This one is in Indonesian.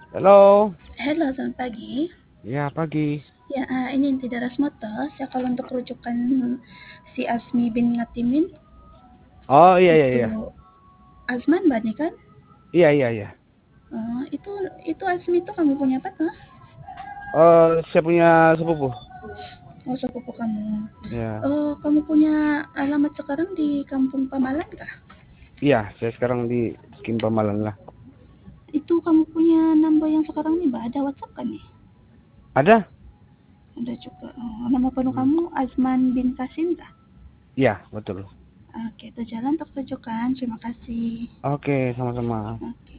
Halo, Halo, selamat pagi. ya pagi. Ya, ini inti Daras Motos. Ya, kalau untuk rujukan si Asmi bin Ngatimin, Oh iya iya itu iya, Azman Bani kan? iya iya iya. Itu Asmi itu kamu punya apa tuh? Saya punya sepupu. Oh, sepupu kamu. Ya, Oh, kamu punya alamat sekarang di Kampung Pamalan kah? iya. Saya sekarang di Kim Pamalan lah. Itu kamu punya nambah yang sekarang nih, Mbak? Ada WhatsApp kan nih? Ada? Ada juga. Oh, nama penuh Hmm. kamu Azman bin Kasim kah? Iya betul. Oke, itu jalan untuk rujukan. Terima kasih. Oke, sama-sama. Oke.